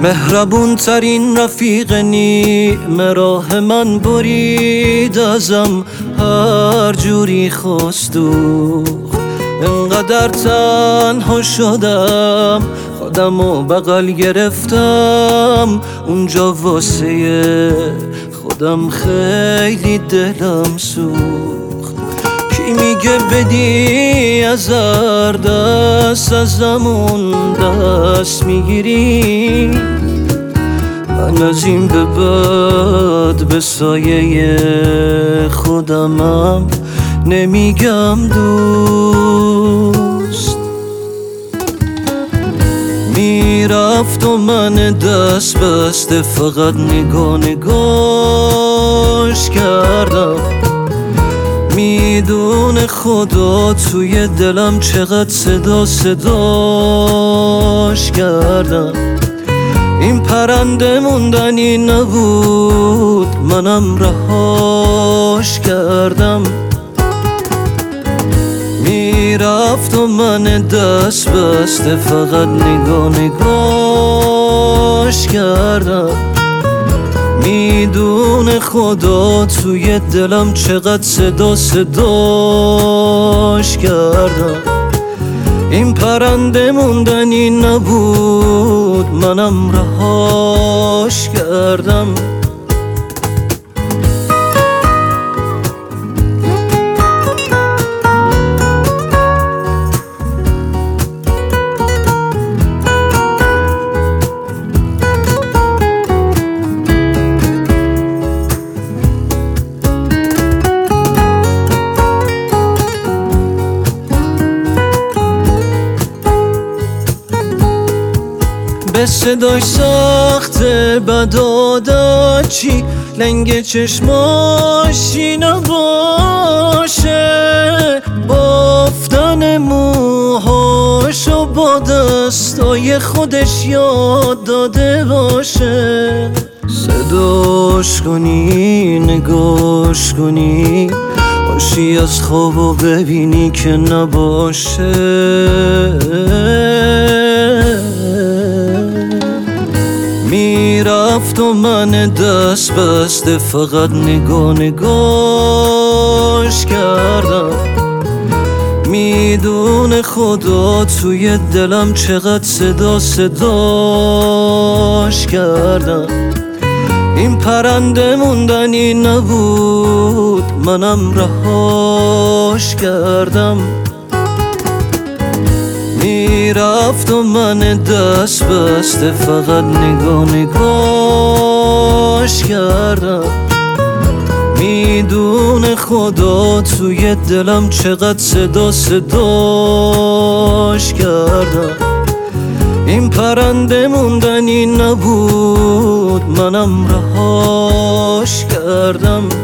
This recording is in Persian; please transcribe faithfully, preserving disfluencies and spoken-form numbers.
مهربون ترین رفیق نیمه راه من برید ازم، هر جوری خواست دوخت. انقدر تنها شدم خودم و بغل گرفتم، اونجا واسه خودم خیلی دلم سوخت. کی میگه بدی ازر دست ازمون دست میگیری؟ من از این به بعد به سایه خودمم نمیگم دوست. میرفت و من دست بسته فقط نگاه نگاش کردم. میدونه خدا توی دلم چقدر صدا صداش کردم. این پرنده موندنی نبود، منم رهاش کردم. میرفت و من دست بسته فقط نگاه نگاش کردم. میدونه خدا توی دلم چقدر صدا صداش کردم. این پرنده موندنی نبود، منم رهاش کردم. به صداش سخته بد عادت چی، لنگ چشماشی نباشه، بافتن موهاشو با دستای خودش یاد داده باشه. صداش کنی نگاش کنی، باشی از خواب و ببینی که نباشه. میرفت و من دست بسته فقط نگاه نگاش کردم. میدونه خدا توی دلم چقدر صدا صداش کردم. این پرنده موندنی نبود، منم رهاش کردم. میرفت و من دست بسته فقط نگاه نگاش کردم. میدونه خدا توی دلم چقدر صدا صداش کردم. این پرنده موندنی نبود، منم رهاش کردم.